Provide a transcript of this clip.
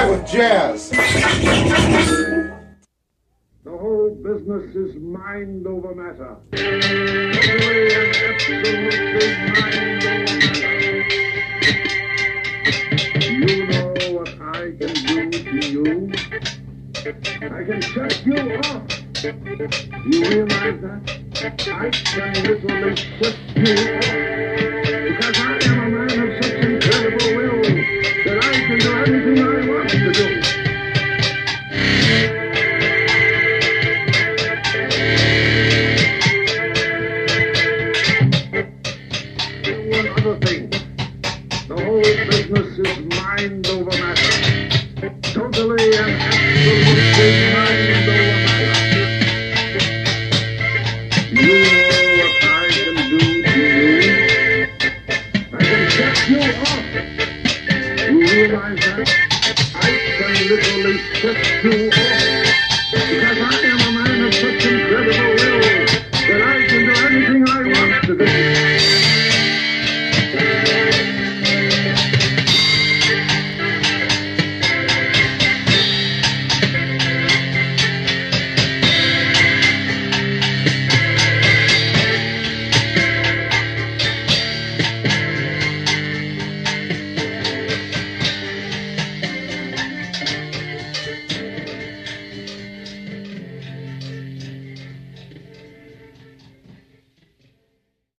right with jazz. The whole business is mind over matter. Totally and absolutely mind over matter. You know what I can do to you? I can shut you off. You realize that? I can literally shut you off. Because I am a man of such incredible will that I can do anything I want to do. One other thing. The whole business is mind over matter. Totally and absolutely mind over matter. You know what I can do to you? I can shut you off. You realize that? I can literally shut you off.